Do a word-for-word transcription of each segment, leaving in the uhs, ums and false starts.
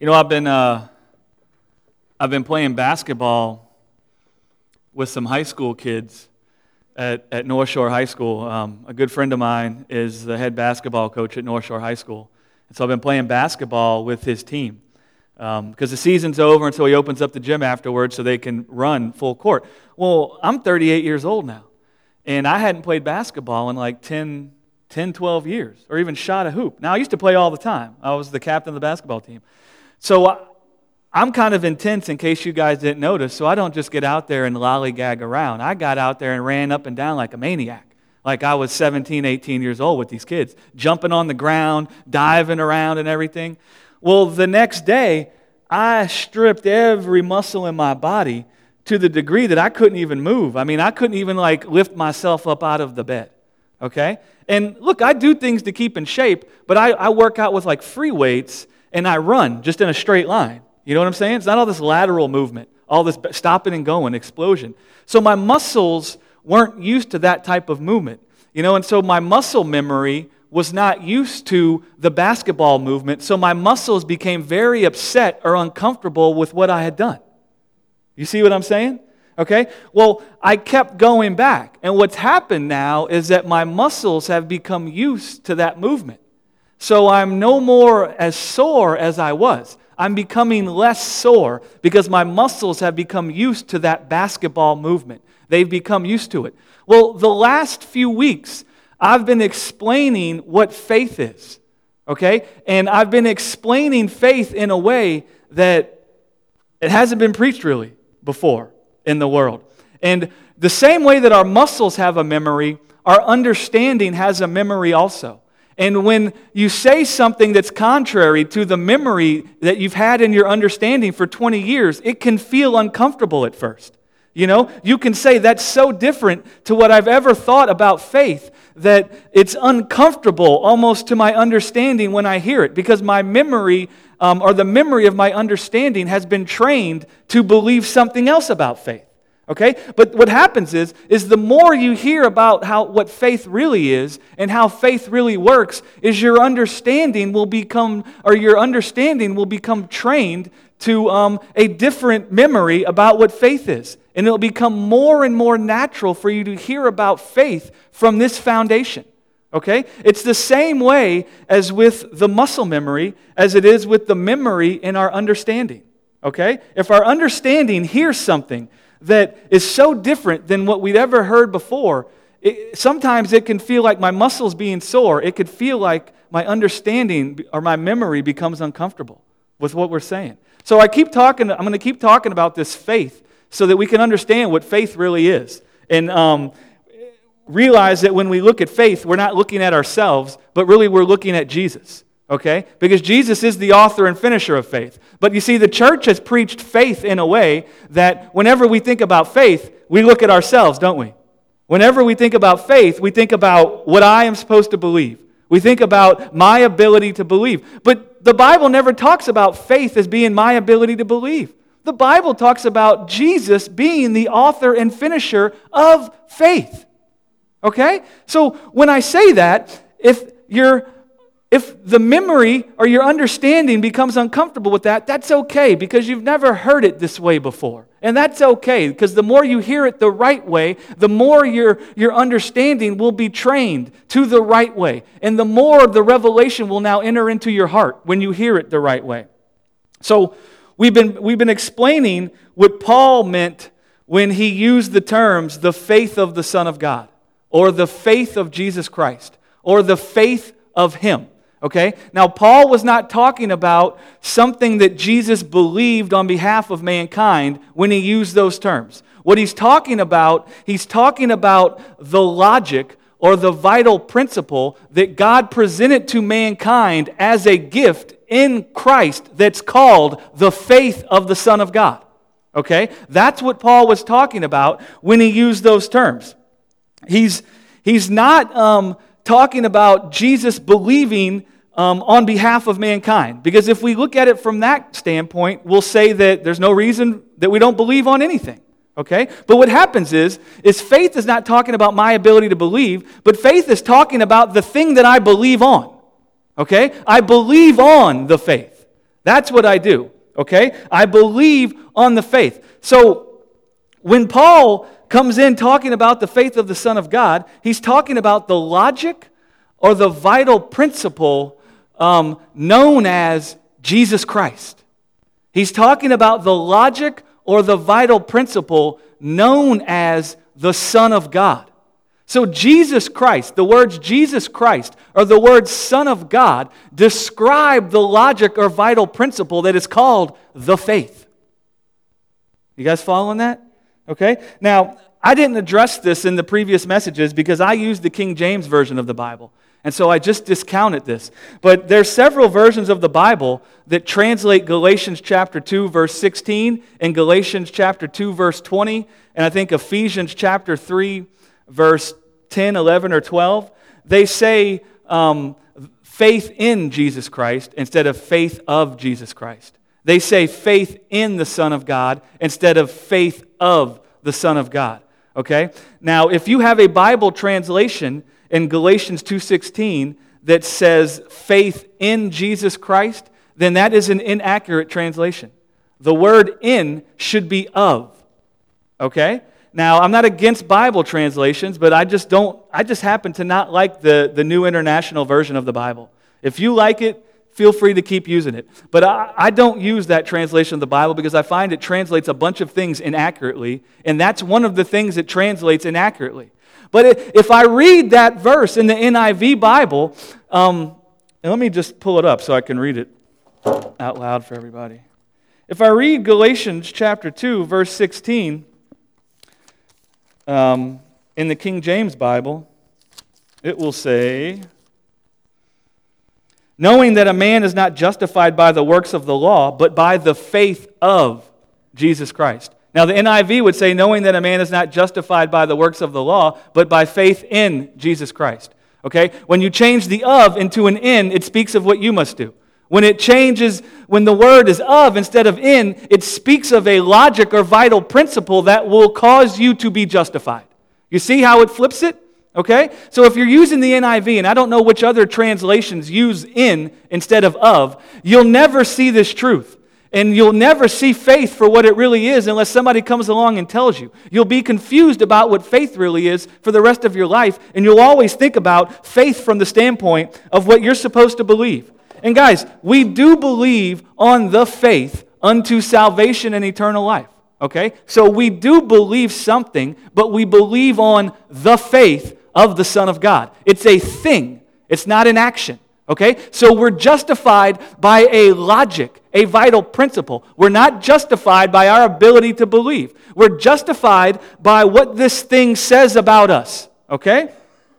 You know, I've been uh, I've been playing basketball with some high school kids at, at North Shore High School. Um, a good friend of mine is the head basketball coach at North Shore High School. And so I've been playing basketball with his team because um, the season's over until he opens up the gym afterwards so they can run full court. Well, I'm thirty-eight years old now, and I hadn't played basketball in like ten, ten, twelve years, or even shot a hoop. Now, I used to play all the time. I was the captain of the basketball team. So I, I'm kind of intense in case you guys didn't notice, so I don't just get out there and lollygag around. I got out there and ran up and down like a maniac, like I was seventeen, eighteen years old with these kids, jumping on the ground, diving around and everything. Well, the next day, I stripped every muscle in my body to the degree that I couldn't even move. I mean, I couldn't even like lift myself up out of the bed, okay? And look, I do things to keep in shape, but I, I work out with like free weights, and I run just in a straight line. You know what I'm saying? It's not all this lateral movement, all this stopping and going, explosion. So my muscles weren't used to that type of movement. You know, and so my muscle memory was not used to the basketball movement, so my muscles became very upset or uncomfortable with what I had done. You see what I'm saying? Okay? Well, I kept going back, and what's happened now is that my muscles have become used to that movement. So I'm no more as sore as I was. I'm becoming less sore because my muscles have become used to that basketball movement. They've become used to it. Well, the last few weeks, I've been explaining what faith is, okay? And I've been explaining faith in a way that it hasn't been preached really before in the world. And the same way that our muscles have a memory, our understanding has a memory also. And when you say something that's contrary to the memory that you've had in your understanding for twenty years, it can feel uncomfortable at first. You know, you can say that's so different to what I've ever thought about faith that it's uncomfortable almost to my understanding when I hear it, because my memory um, or the memory of my understanding has been trained to believe something else about faith. Okay? But what happens is, is the more you hear about how what faith really is and how faith really works, is your understanding will become, or your understanding will become trained to um, a different memory about what faith is. And it'll become more and more natural for you to hear about faith from this foundation. Okay? It's the same way as with the muscle memory as it is with the memory in our understanding. Okay? If our understanding hears something that is so different than what we'd ever heard before, it, sometimes it can feel like my muscles being sore. It could feel like my understanding or my memory becomes uncomfortable with what we're saying. So I keep talking, I'm going to keep talking about this faith so that we can understand what faith really is. And um, realize that when we look at faith, we're not looking at ourselves, but really we're looking at Jesus. Okay? Because Jesus is the author and finisher of faith. But you see, the church has preached faith in a way that whenever we think about faith, we look at ourselves, don't we? Whenever we think about faith, we think about what I am supposed to believe. We think about my ability to believe. But the Bible never talks about faith as being my ability to believe. The Bible talks about Jesus being the author and finisher of faith. Okay? So when I say that, if you're If the memory or your understanding becomes uncomfortable with that, that's okay because you've never heard it this way before. And that's okay because the more you hear it the right way, the more your, your understanding will be trained to the right way. And the more the revelation will now enter into your heart when you hear it the right way. So we've been, we've been explaining what Paul meant when he used the terms the faith of the Son of God, or the faith of Jesus Christ, or the faith of Him. Okay? Now, Paul was not talking about something that Jesus believed on behalf of mankind when he used those terms. What he's talking about, he's talking about the logic or the vital principle that God presented to mankind as a gift in Christ that's called the faith of the Son of God. Okay? That's what Paul was talking about when he used those terms. He's, he's not um, talking about Jesus believing Um, on behalf of mankind. Because if we look at it from that standpoint, we'll say that there's no reason that we don't believe on anything. Okay? But what happens is, is faith is not talking about my ability to believe, but faith is talking about the thing that I believe on. Okay? I believe on the faith. That's what I do, okay? I believe on the faith. So when Paul comes in talking about the faith of the Son of God, he's talking about the logic or the vital principle um, known as Jesus Christ. He's talking about the logic or the vital principle known as the Son of God. So Jesus Christ, the words Jesus Christ or the words Son of God describe the logic or vital principle that is called the faith. You guys following that? Okay? Now, I didn't address this in the previous messages because I used the King James Version of the Bible. And so I just discounted this. But there's several versions of the Bible that translate Galatians chapter two, verse sixteen, and Galatians chapter two, verse twenty, and I think Ephesians chapter three, verse ten, eleven, or twelve. They say um, faith in Jesus Christ instead of faith of Jesus Christ. They say faith in the Son of God instead of faith of the Son of God. Okay? Now, if you have a Bible translation in Galatians two sixteen that says faith in Jesus Christ, then that is an inaccurate translation. The word in should be of. Okay? Now, I'm not against Bible translations, but I just don't, I just happen to not like the, the New International Version of the Bible. If you like it, feel free to keep using it. But I, I don't use that translation of the Bible because I find it translates a bunch of things inaccurately, and that's one of the things it translates inaccurately. But if I read that verse in the N I V Bible, um, and let me just pull it up so I can read it out loud for everybody. If I read Galatians chapter two, verse sixteen, um, in the King James Bible, it will say, knowing that a man is not justified by the works of the law, but by the faith of Jesus Christ. Now, the N I V would say, knowing that a man is not justified by the works of the law, but by faith in Jesus Christ. Okay? When you change the of into an in, it speaks of what you must do. When it changes, when the word is of instead of in, it speaks of a logic or vital principle that will cause you to be justified. You see how it flips it? Okay? So if you're using the N I V, and I don't know which other translations use in instead of of, you'll never see this truth. And you'll never see faith for what it really is unless somebody comes along and tells you. You'll be confused about what faith really is for the rest of your life, and you'll always think about faith from the standpoint of what you're supposed to believe. And guys, we do believe on the faith unto salvation and eternal life. Okay? So we do believe something, but we believe on the faith of the Son of God. It's a thing. It's not an action. Okay? So we're justified by a logic, a vital principle. We're not justified by our ability to believe. We're justified by what this thing says about us. Okay?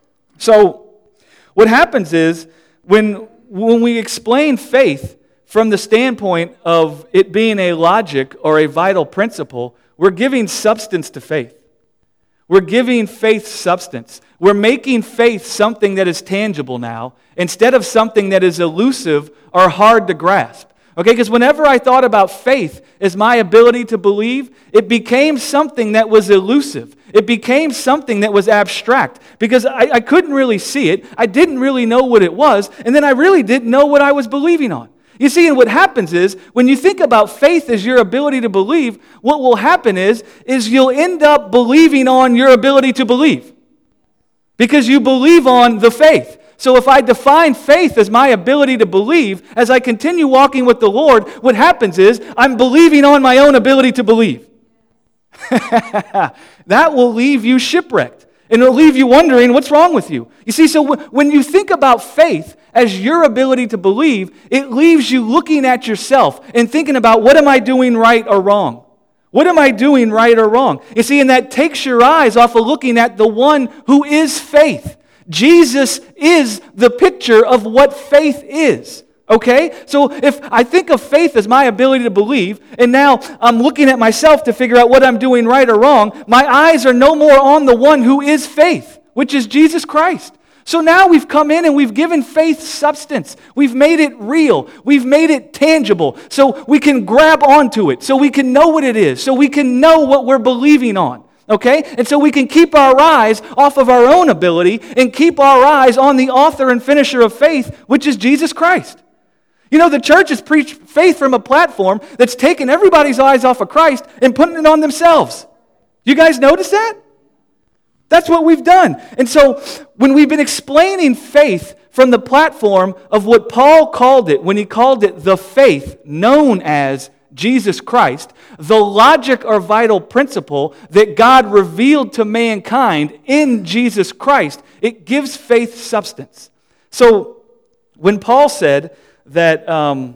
So what happens is when, when we explain faith from the standpoint of it being a logic or a vital principle, we're giving substance to faith. We're giving faith substance. We're making faith something that is tangible now instead of something that is elusive or hard to grasp. Okay, because whenever I thought about faith as my ability to believe, it became something that was elusive. It became something that was abstract because I, I couldn't really see it. I didn't really know what it was, and then I really didn't know what I was believing on. You see, and what happens is, when you think about faith as your ability to believe, what will happen is, is you'll end up believing on your ability to believe. Because you believe on the faith. So if I define faith as my ability to believe, as I continue walking with the Lord, what happens is, I'm believing on my own ability to believe. That will leave you shipwrecked. And it'll leave you wondering what's wrong with you. You see, so when you think about faith as your ability to believe, it leaves you looking at yourself and thinking about, what am I doing right or wrong? What am I doing right or wrong? You see, and that takes your eyes off of looking at the one who is faith. Jesus is the picture of what faith is. Okay? So if I think of faith as my ability to believe, and now I'm looking at myself to figure out what I'm doing right or wrong, my eyes are no more on the one who is faith, which is Jesus Christ. So now we've come in and we've given faith substance. We've made it real. We've made it tangible. So we can grab onto it. So we can know what it is. So we can know what we're believing on. Okay? And so we can keep our eyes off of our own ability and keep our eyes on the author and finisher of faith, which is Jesus Christ. You know, the church has preached faith from a platform that's taken everybody's eyes off of Christ and putting it on themselves. You guys notice that? That's what we've done. And so when we've been explaining faith from the platform of what Paul called it, when he called it the faith known as Jesus Christ, the logic or vital principle that God revealed to mankind in Jesus Christ, it gives faith substance. So when Paul said that, um,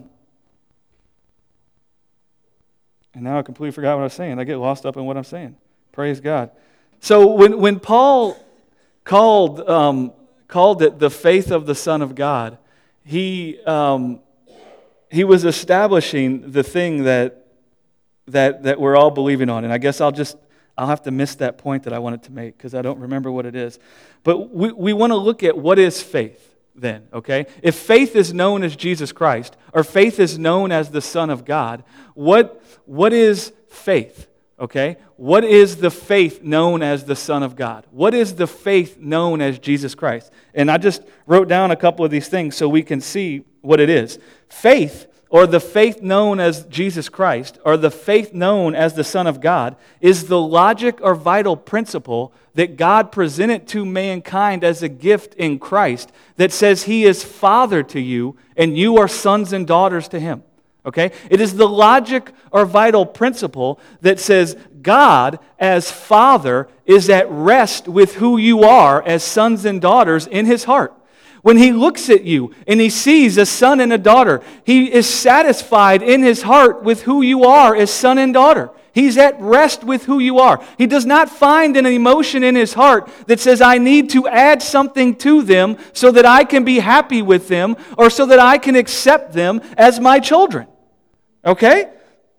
and now I completely forgot what I was saying. I get lost up in what I'm saying. Praise God. So when, when Paul called um, called it the faith of the Son of God, he um, he was establishing the thing that that that we're all believing on. And I guess I'll just I'll have to miss that point that I wanted to make because I don't remember what it is. But we, we want to look at what is faith then, okay? If faith is known as Jesus Christ, or faith is known as the Son of God, what what is faith? Okay? What is the faith known as the Son of God? What is the faith known as Jesus Christ? And I just wrote down a couple of these things so we can see what it is. Faith, or the faith known as Jesus Christ, or the faith known as the Son of God, is the logic or vital principle that God presented to mankind as a gift in Christ that says He is Father to you and you are sons and daughters to Him. Okay? It is the logic or vital principle that says God, as Father, is at rest with who you are as sons and daughters in His heart. When He looks at you and He sees a son and a daughter, He is satisfied in His heart with who you are as son and daughter. He's at rest with who you are. He does not find an emotion in His heart that says, I need to add something to them so that I can be happy with them or so that I can accept them as my children. Okay?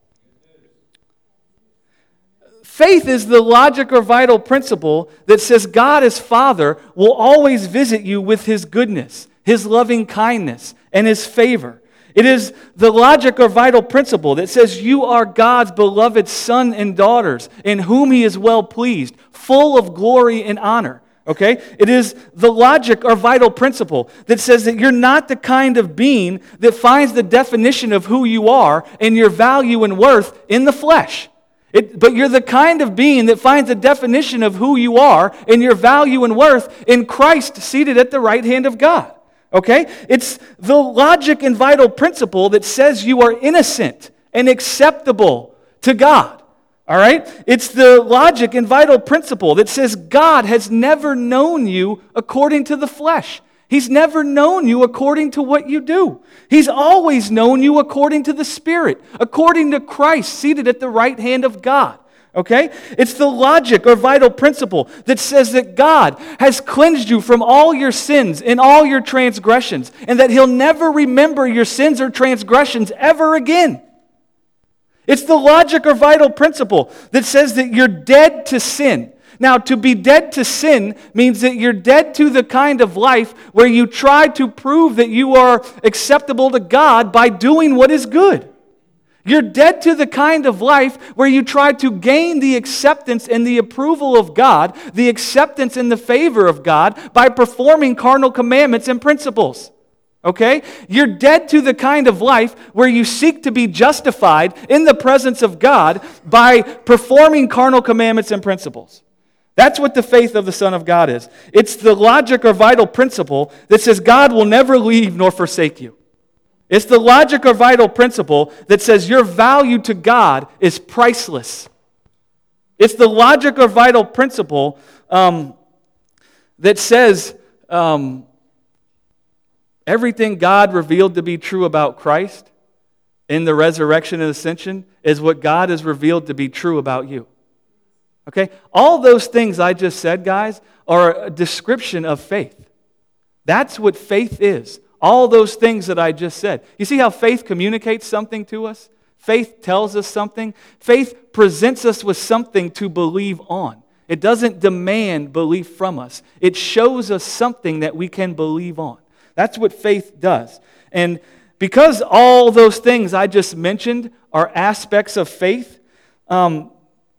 Faith is the logic or vital principle that says God as Father will always visit you with His goodness, His loving kindness, and His favor. It is the logic or vital principle that says you are God's beloved son and daughters in whom He is well pleased, full of glory and honor. Okay? It is the logic or vital principle that says that you're not the kind of being that finds the definition of who you are and your value and worth in the flesh. It, but you're the kind of being that finds the definition of who you are and your value and worth in Christ seated at the right hand of God. Okay? It's the logic and vital principle that says you are innocent and acceptable to God. All right? It's the logic and vital principle that says God has never known you according to the flesh. He's never known you according to what you do. He's always known you according to the Spirit, according to Christ seated at the right hand of God. Okay? It's the logic or vital principle that says that God has cleansed you from all your sins and all your transgressions, and that He'll never remember your sins or transgressions ever again. It's the logic or vital principle that says that you're dead to sin. Now, to be dead to sin means that you're dead to the kind of life where you try to prove that you are acceptable to God by doing what is good. You're dead to the kind of life where you try to gain the acceptance and the approval of God, the acceptance and the favor of God by performing carnal commandments and principles. Okay? You're dead to the kind of life where you seek to be justified in the presence of God by performing carnal commandments and principles. That's what the faith of the Son of God is. It's the logic or vital principle that says God will never leave nor forsake you. It's the logic or vital principle that says your value to God is priceless. It's the logic or vital principle um, that says um, everything God revealed to be true about Christ in the resurrection and ascension is what God has revealed to be true about you. Okay? All those things I just said, guys, are a description of faith. That's what faith is. All those things that I just said. You see how faith communicates something to us? Faith tells us something. Faith presents us with something to believe on. It doesn't demand belief from us. It shows us something that we can believe on. That's what faith does. And because all those things I just mentioned are aspects of faith, um,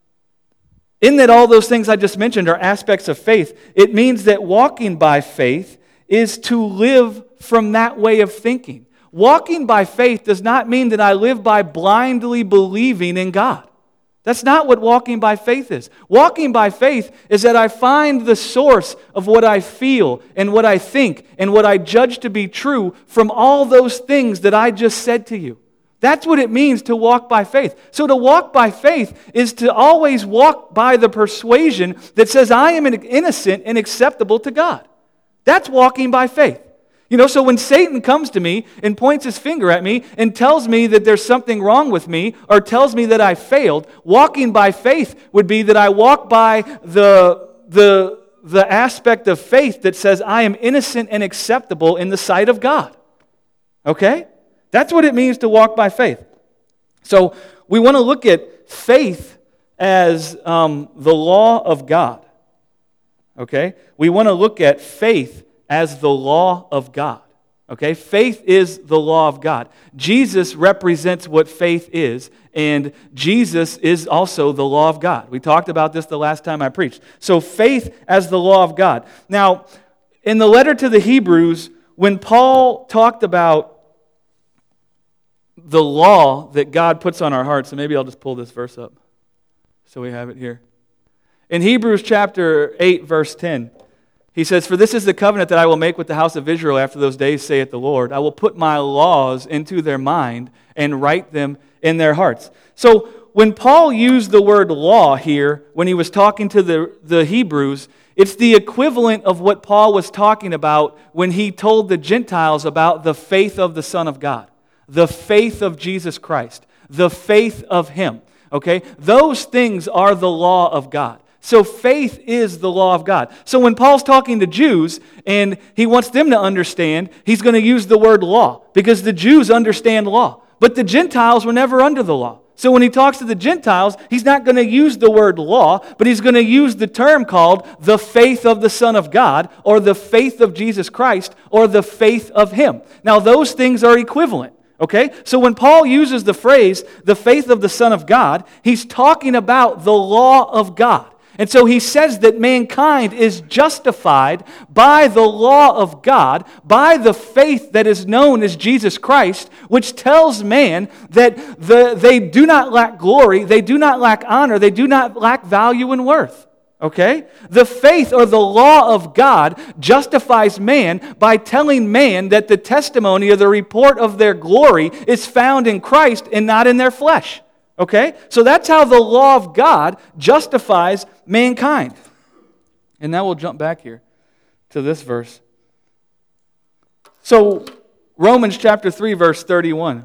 in that all those things I just mentioned are aspects of faith, it means that walking by faith is to live from that way of thinking. walking by faith does not mean that I live by blindly believing in God. That's not what walking by faith is. Walking by faith is that I find the source of what I feel and what I think and what I judge to be true from all those things that I just said to you. That's what it means to walk by faith. So to walk by faith is to always walk by the persuasion that says I am innocent and acceptable to God. That's walking by faith. You know, so when Satan comes to me and points his finger at me and tells me that there's something wrong with me or tells me that I failed, walking by faith would be that I walk by the, the, the aspect of faith that says I am innocent and acceptable in the sight of God. Okay? That's what it means to walk by faith. So we want to look at faith as um, the law of God. Okay? We want to look at faith as the law of God. Okay? Faith is the law of God. Jesus represents what faith is, and Jesus is also the law of God. We talked about this the last time I preached. So faith as the law of God. Now, in the letter to the Hebrews, when Paul talked about the law that God puts on our hearts, and maybe I'll just pull this verse up so we have it here. In Hebrews chapter eight, verse ten, he says, "For this is the covenant that I will make with the house of Israel after those days, saith the Lord. I will put my laws into their mind and write them in their hearts." So when Paul used the word law here, when he was talking to the, the Hebrews, it's the equivalent of what Paul was talking about when he told the Gentiles about the faith of the Son of God. The faith of Jesus Christ, the faith of Him, okay? Those things are the law of God. So faith is the law of God. So when Paul's talking to Jews and he wants them to understand, he's going to use the word law because the Jews understand law. But the Gentiles were never under the law. So when he talks to the Gentiles, he's not going to use the word law, but he's going to use the term called the faith of the Son of God or the faith of Jesus Christ or the faith of Him. Now those things are equivalent. Okay? So when Paul uses the phrase, the faith of the Son of God, he's talking about the law of God. And so he says that mankind is justified by the law of God, by the faith that is known as Jesus Christ, which tells man that the, they do not lack glory, they do not lack honor, they do not lack value and worth. Okay? The faith or the law of God justifies man by telling man that the testimony or the report of their glory is found in Christ and not in their flesh. Okay? So that's how the law of God justifies mankind. And now we'll jump back here to this verse. So Romans chapter three verse thirty-one.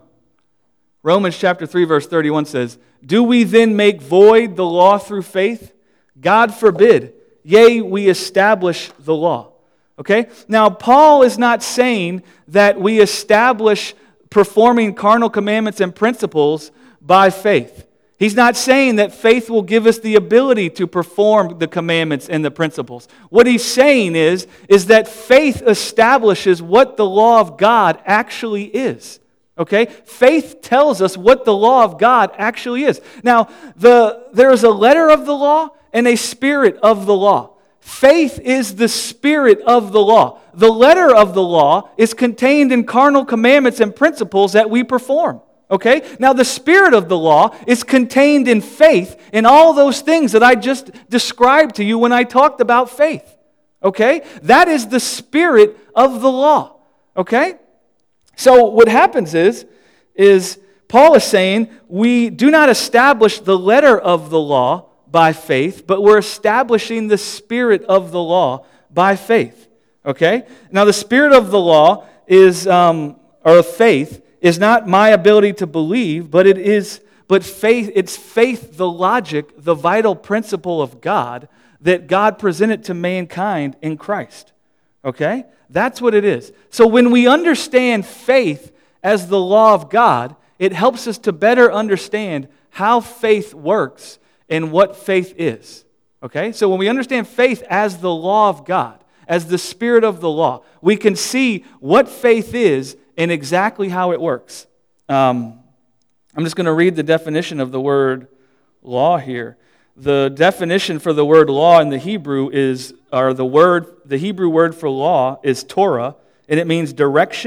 Romans chapter three verse thirty-one says, "Do we then make void the law through faith? God forbid. Yea, we establish the law." Okay? Now, Paul is not saying that we establish performing carnal commandments and principles by faith. He's not saying that faith will give us the ability to perform the commandments and the principles. What he's saying is, is that faith establishes what the law of God actually is. Okay? Faith tells us what the law of God actually is. Now, the, there is a letter of the law and a spirit of the law. Faith is the spirit of the law. The letter of the law is contained in carnal commandments and principles that we perform. Okay? Now the spirit of the law is contained in faith in all those things that I just described to you when I talked about faith. Okay? That is the spirit of the law. Okay? So what happens is, is Paul is saying we do not establish the letter of the law by faith, but we're establishing the spirit of the law by faith. Okay? Now the spirit of the law is, um, or of faith, is not my ability to believe, but it is, but faith, it's faith, the logic, the vital principle of God that God presented to mankind in Christ. Okay? That's what it is. So when we understand faith as the law of God, it helps us to better understand how faith works and what faith is. Okay? So when we understand faith as the law of God, as the spirit of the law, we can see what faith is and exactly how it works. Um, I'm just going to read the definition of the word law here. The definition for the word law in the Hebrew is, or the word, the Hebrew word for law is Torah, and it means direction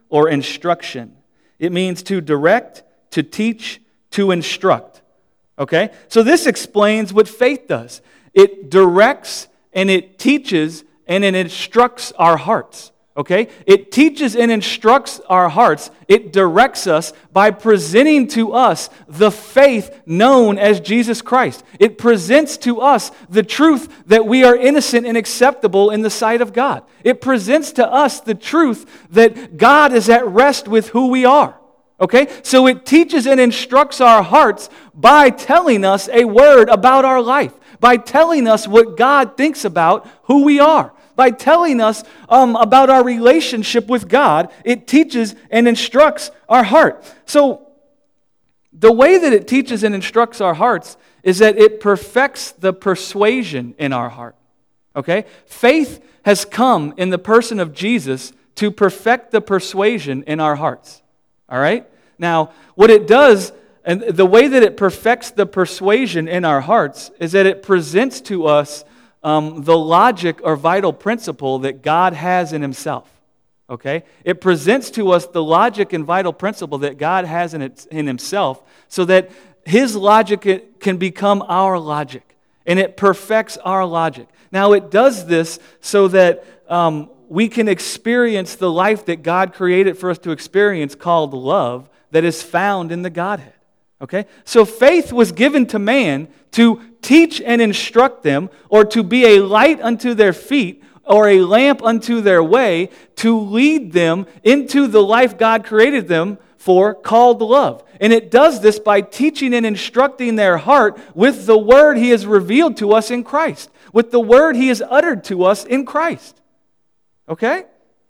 or instruction. It means to direct, to teach, to instruct. Okay? So this explains what faith does. It directs and it teaches and it instructs our hearts. Okay? It teaches and instructs our hearts. It directs us by presenting to us the faith known as Jesus Christ. It presents to us the truth that we are innocent and acceptable in the sight of God. It presents to us the truth that God is at rest with who we are. Okay? So it teaches and instructs our hearts by telling us a word about our life, by telling us what God thinks about who we are. By telling us um, about our relationship with God, it teaches and instructs our heart. So, the way that it teaches and instructs our hearts is that it perfects the persuasion in our heart. Okay? Faith has come in the person of Jesus to perfect the persuasion in our hearts. All right? Now, what it does, and the way that it perfects the persuasion in our hearts, is that it presents to us Um, the logic or vital principle that God has in Himself. Okay? It presents to us the logic and vital principle that God has in, it, in Himself so that His logic can become our logic. And it perfects our logic. Now it does this so that um, we can experience the life that God created for us to experience called love that is found in the Godhead. Okay? So faith was given to man to teach and instruct them, or to be a light unto their feet, or a lamp unto their way, to lead them into the life God created them for, called love. And it does this by teaching and instructing their heart with the word He has revealed to us in Christ, with the word He has uttered to us in Christ. Okay?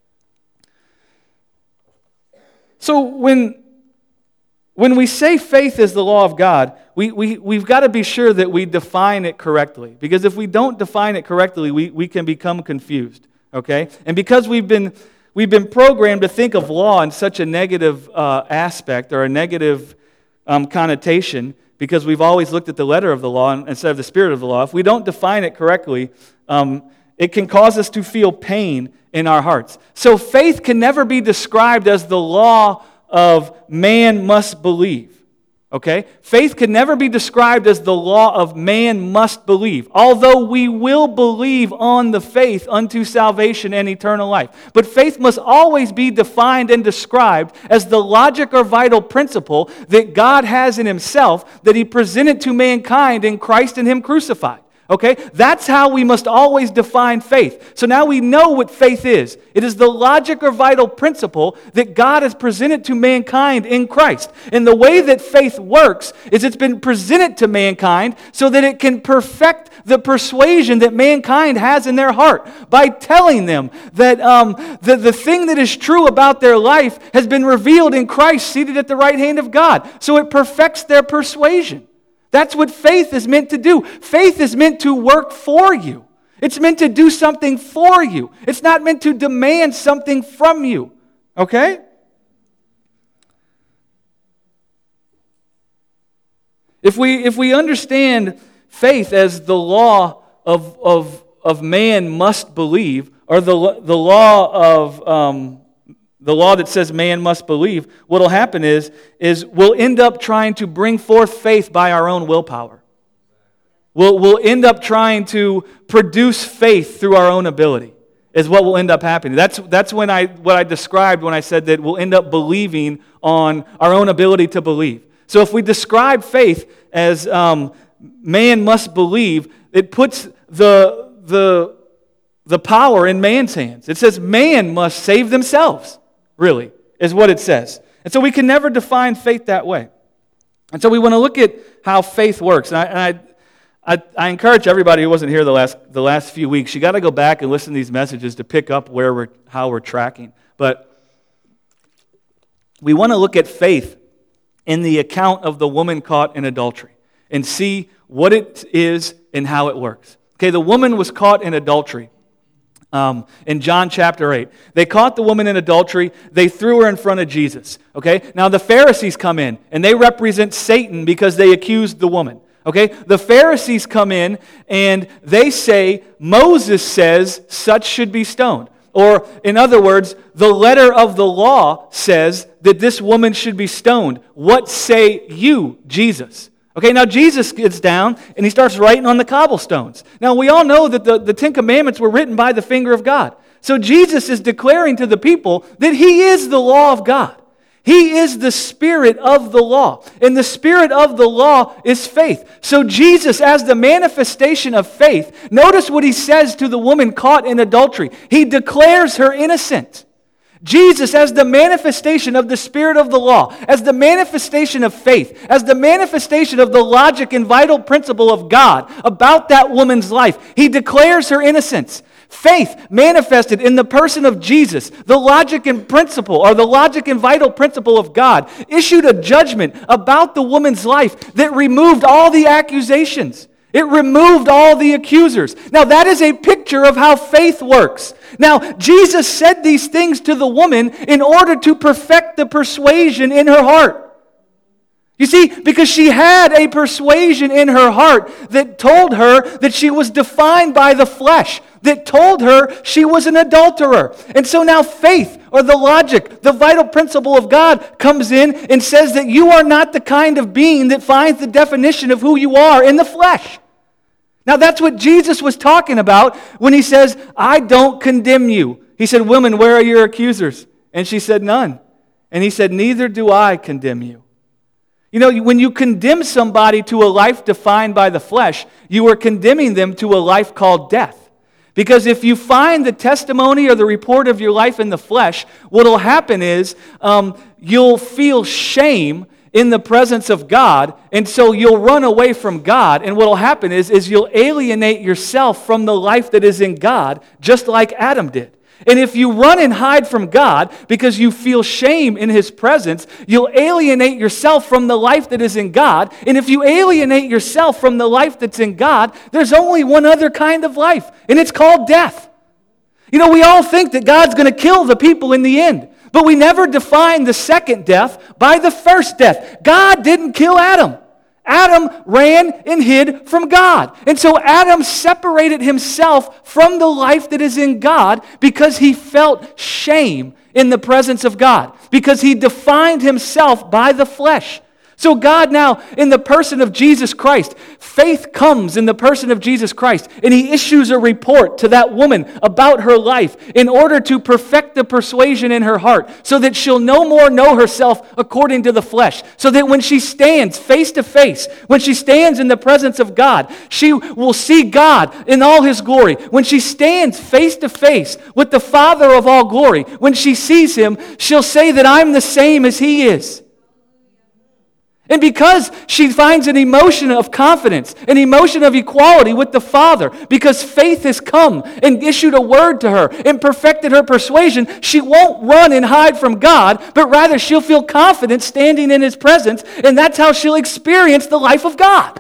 So when When we say faith is the law of God, we, we, we've got to be sure that we define it correctly. Because if we don't define it correctly, we, we can become confused. Okay? And because we've been, we've been programmed to think of law in such a negative uh, aspect or a negative um, connotation, because we've always looked at the letter of the law instead of the spirit of the law, if we don't define it correctly, um, it can cause us to feel pain in our hearts. So faith can never be described as the law of man must believe. Okay? Faith can never be described as the law of man must believe, although we will believe on the faith unto salvation and eternal life. But faith must always be defined and described as the logic or vital principle that God has in Himself that He presented to mankind in Christ and Him crucified. Okay? That's how we must always define faith. So now we know what faith is. It is the logic or vital principle that God has presented to mankind in Christ. And the way that faith works is it's been presented to mankind so that it can perfect the persuasion that mankind has in their heart by telling them that um, the, the thing that is true about their life has been revealed in Christ seated at the right hand of God. So it perfects their persuasion. That's what faith is meant to do. Faith is meant to work for you. It's meant to do something for you. It's not meant to demand something from you. Okay? If we, if we understand faith as the law of, of, of man must believe, or the, the law of... Um, the law that says man must believe, what will happen is, is we'll end up trying to bring forth faith by our own willpower. We'll, we'll end up trying to produce faith through our own ability, is what will end up happening. That's, that's when I, what I described when I said that we'll end up believing on our own ability to believe. So if we describe faith as um, man must believe, it puts the, the, the power in man's hands. It says man must save themselves. Really, is what it says. And so we can never define faith that way. And so we want to look at how faith works. And I, and I, I, I encourage everybody who wasn't here the last the last few weeks, you got to go back and listen to these messages to pick up where we're how we're tracking. But we want to look at faith in the account of the woman caught in adultery and see what it is and how it works. Okay, the woman was caught in adultery. Um, in John chapter eight. They caught the woman in adultery. They threw her in front of Jesus. Okay? Now the Pharisees come in, and they represent Satan because they accused the woman. Okay? The Pharisees come in, and they say, Moses says such should be stoned. Or, in other words, the letter of the law says that this woman should be stoned. What say you, Jesus? Okay, now Jesus gets down and he starts writing on the cobblestones. Now, we all know that the, the Ten Commandments were written by the finger of God. So Jesus is declaring to the people that he is the law of God. He is the spirit of the law. And the spirit of the law is faith. So Jesus, as the manifestation of faith, notice what he says to the woman caught in adultery. He declares her innocent. Jesus, as the manifestation of the spirit of the law, as the manifestation of faith, as the manifestation of the logic and vital principle of God about that woman's life, he declares her innocence. Faith manifested in the person of Jesus, the logic and principle, or the logic and vital principle of God, issued a judgment about the woman's life that removed all the accusations. It removed all the accusers. Now, that is a picture of how faith works. Now, Jesus said these things to the woman in order to perfect the persuasion in her heart. You see, because she had a persuasion in her heart that told her that she was defined by the flesh, that told her she was an adulterer. And so now faith, or the logic, the vital principle of God, comes in and says that you are not the kind of being that finds the definition of who you are in the flesh. Now that's what Jesus was talking about when he says, I don't condemn you. He said, women, where are your accusers? And she said, none. And he said, neither do I condemn you. You know, when you condemn somebody to a life defined by the flesh, you are condemning them to a life called death. Because if you find the testimony or the report of your life in the flesh, what will happen is um, you'll feel shame in the presence of God, and so you'll run away from God, and what will happen is, is you'll alienate yourself from the life that is in God, just like Adam did. And if you run and hide from God because you feel shame in His presence, you'll alienate yourself from the life that is in God. And if you alienate yourself from the life that's in God, there's only one other kind of life, and it's called death. You know, we all think that God's going to kill the people in the end, but we never define the second death by the first death. God didn't kill Adam. Adam ran and hid from God. And so Adam separated himself from the life that is in God because he felt shame in the presence of God, because he defined himself by the flesh. So God now, in the person of Jesus Christ, faith comes in the person of Jesus Christ, and He issues a report to that woman about her life in order to perfect the persuasion in her heart, so that she'll no more know herself according to the flesh, so that when she stands face to face, when she stands in the presence of God, she will see God in all His glory. When she stands face to face with the Father of all glory, when she sees Him, she'll say that I'm the same as He is. And because she finds an emotion of confidence, an emotion of equality with the Father, because faith has come and issued a word to her and perfected her persuasion, she won't run and hide from God, but rather she'll feel confident standing in His presence, and that's how she'll experience the life of God.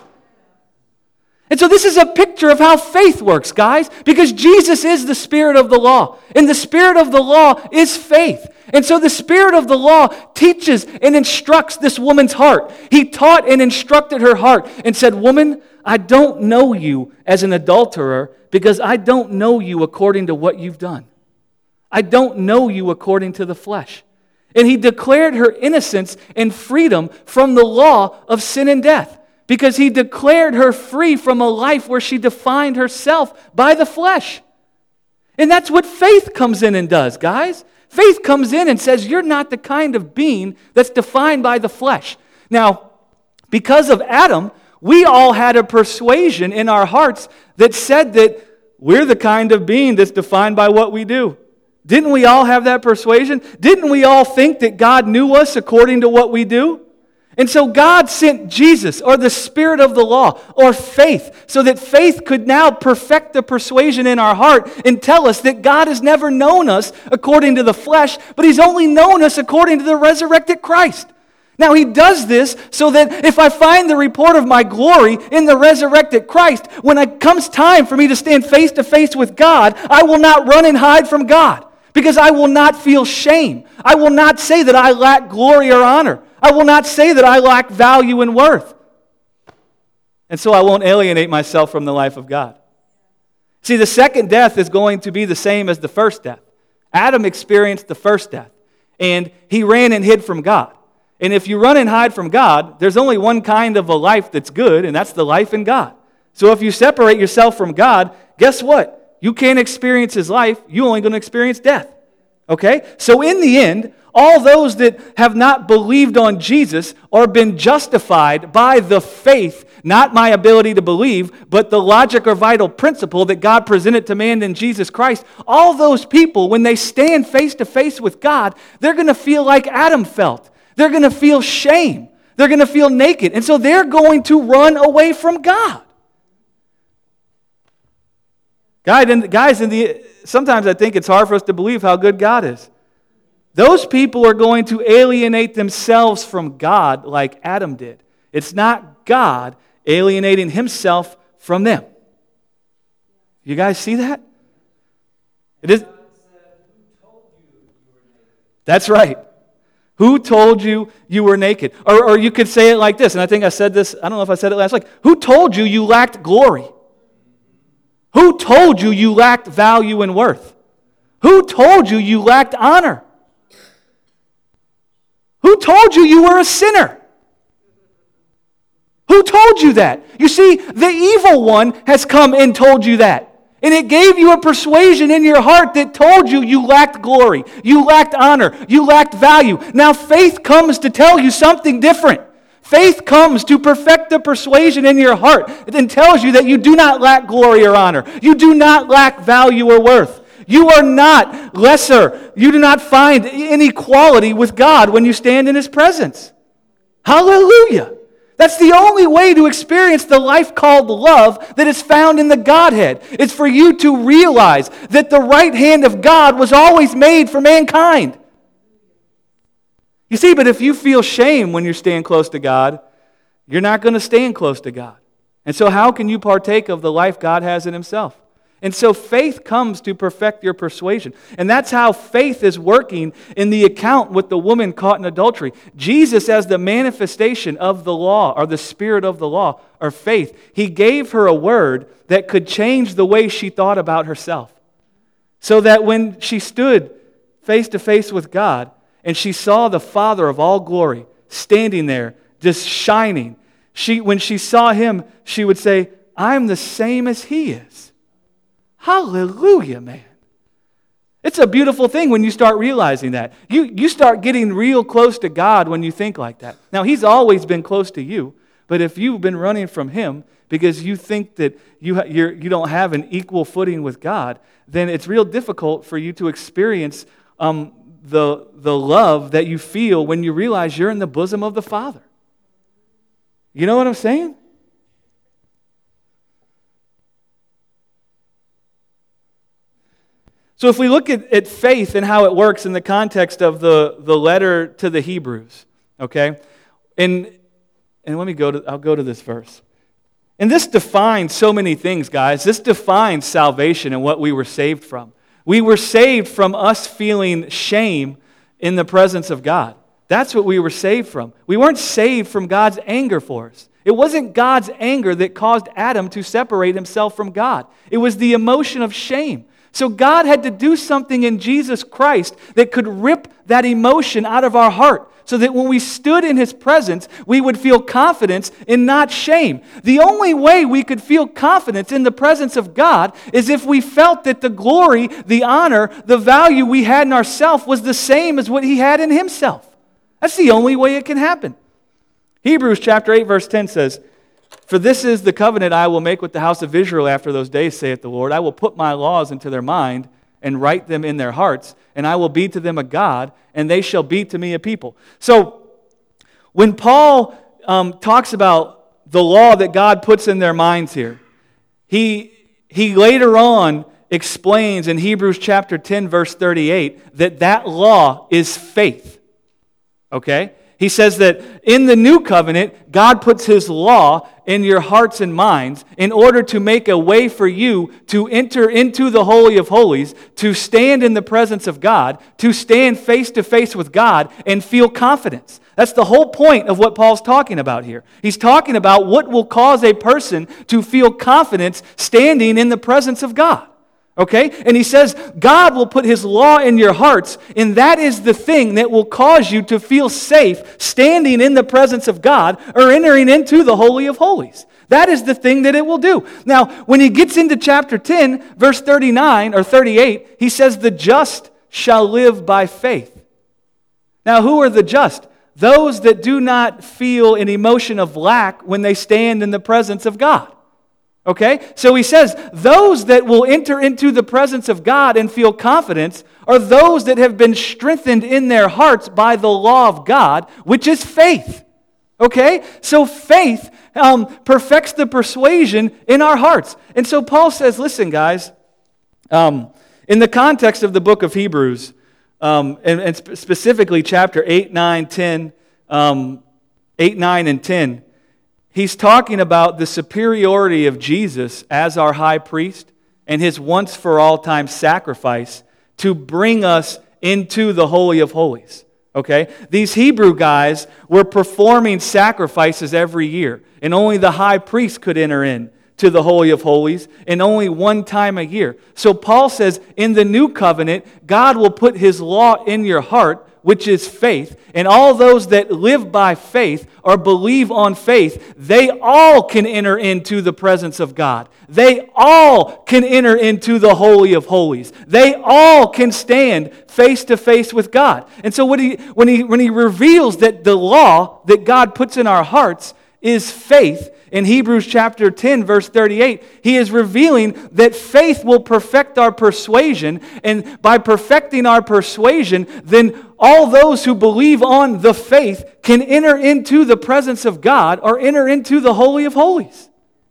And so this is a picture of how faith works, guys, because Jesus is the Spirit of the law, and the Spirit of the law is faith. And so the Spirit of the law teaches and instructs this woman's heart. He taught and instructed her heart and said, woman, I don't know you as an adulterer because I don't know you according to what you've done. I don't know you according to the flesh. And He declared her innocence and freedom from the law of sin and death, because He declared her free from a life where she defined herself by the flesh. And that's what faith comes in and does, guys. Faith comes in and says, you're not the kind of being that's defined by the flesh. Now, because of Adam, we all had a persuasion in our hearts that said that we're the kind of being that's defined by what we do. Didn't we all have that persuasion? Didn't we all think that God knew us according to what we do? And so God sent Jesus, or the Spirit of the law, or faith, so that faith could now perfect the persuasion in our heart and tell us that God has never known us according to the flesh, but He's only known us according to the resurrected Christ. Now He does this so that if I find the report of my glory in the resurrected Christ, when it comes time for me to stand face to face with God, I will not run and hide from God, because I will not feel shame. I will not say that I lack glory or honor. I will not say that I lack value and worth. And so I won't alienate myself from the life of God. See, the second death is going to be the same as the first death. Adam experienced the first death, and he ran and hid from God. And if you run and hide from God, there's only one kind of a life that's good, and that's the life in God. So if you separate yourself from God, guess what? You can't experience His life. You're only going to experience death. Okay? So in the end, all those that have not believed on Jesus or been justified by the faith, not my ability to believe, but the logic or vital principle that God presented to man in Jesus Christ, all those people, when they stand face to face with God, they're going to feel like Adam felt. They're going to feel shame. They're going to feel naked. And so they're going to run away from God. Guys, in the, sometimes I think it's hard for us to believe how good God is. Those people are going to alienate themselves from God like Adam did. It's not God alienating Himself from them. You guys see that? It is. That's right. Who told you you were naked? Or, or you could say it like this, and I think I said this, I don't know if I said it last week. Who told you you lacked glory? Who told you you lacked value and worth? Who told you you lacked honor? Who told you you were a sinner? Who told you that? You see, the evil one has come and told you that. And it gave you a persuasion in your heart that told you you lacked glory, you lacked honor, you lacked value. Now faith comes to tell you something different. Faith comes to perfect the persuasion in your heart and tells you that you do not lack glory or honor. You do not lack value or worth. You are not lesser. You do not find inequality with God when you stand in His presence. Hallelujah. That's the only way to experience the life called love that is found in the Godhead. It's for you to realize that the right hand of God was always made for mankind. You see, but if you feel shame when you're staying close to God, you're not going to stand close to God. And so how can you partake of the life God has in Himself? And so faith comes to perfect your persuasion. And that's how faith is working in the account with the woman caught in adultery. Jesus, as the manifestation of the law, or the spirit of the law, or faith, He gave her a word that could change the way she thought about herself. So that when she stood face to face with God, and she saw the Father of all glory standing there, just shining, she, when she saw Him, she would say, I'm the same as He is. Hallelujah, man. It's a beautiful thing when you start realizing that. You, you start getting real close to God when you think like that. Now, He's always been close to you, but if you've been running from Him because you think that you, ha- you're, you don't have an equal footing with God, then it's real difficult for you to experience um, the, the love that you feel when you realize you're in the bosom of the Father. You know what I'm saying? So if we look at, at faith and how it works in the context of the, the letter to the Hebrews, okay? And and let me go to, I'll go to this verse. And this defines so many things, guys. This defines salvation and what we were saved from. We were saved from us feeling shame in the presence of God. That's what we were saved from. We weren't saved from God's anger for us. It wasn't God's anger that caused Adam to separate himself from God. It was the emotion of shame. So God had to do something in Jesus Christ that could rip that emotion out of our heart so that when we stood in His presence, we would feel confidence and not shame. The only way we could feel confidence in the presence of God is if we felt that the glory, the honor, the value we had in ourselves was the same as what He had in Himself. That's the only way it can happen. Hebrews chapter eight verse ten says, For this is the covenant I will make with the house of Israel after those days, saith the Lord. I will put my laws into their mind and write them in their hearts, and I will be to them a God, and they shall be to me a people. So, when Paul um, talks about the law that God puts in their minds here, he, he later on explains in Hebrews chapter ten, verse thirty-eight, that that law is faith. Okay? He says that in the new covenant, God puts His law in your hearts and minds in order to make a way for you to enter into the Holy of Holies, to stand in the presence of God, to stand face to face with God and feel confidence. That's the whole point of what Paul's talking about here. He's talking about what will cause a person to feel confidence standing in the presence of God. Okay? And he says, God will put his law in your hearts, and that is the thing that will cause you to feel safe standing in the presence of God or entering into the Holy of Holies. That is the thing that it will do. Now, when he gets into chapter ten, verse thirty-nine or thirty-eight, he says, the just shall live by faith. Now, who are the just? Those that do not feel an emotion of lack when they stand in the presence of God. Okay? So he says, those that will enter into the presence of God and feel confidence are those that have been strengthened in their hearts by the law of God, which is faith. Okay? So faith um, perfects the persuasion in our hearts. And so Paul says, listen, guys, um, in the context of the book of Hebrews, um, and, and sp- specifically chapter eight, nine, ten, um, eight, nine, and ten, he's talking about the superiority of Jesus as our high priest and his once-for-all time sacrifice to bring us into the Holy of Holies. Okay? These Hebrew guys were performing sacrifices every year, and only the high priest could enter in to the Holy of Holies, and only one time a year. So Paul says, in the new covenant, God will put his law in your heart, which is faith, and all those that live by faith or believe on faith, they all can enter into the presence of God. They all can enter into the Holy of Holies. They all can stand face to face with God. And so when he, when he, when he reveals that the law that God puts in our hearts is faith, in Hebrews chapter ten, verse thirty-eight, he is revealing that faith will perfect our persuasion, and by perfecting our persuasion, then all those who believe on the faith can enter into the presence of God or enter into the Holy of Holies.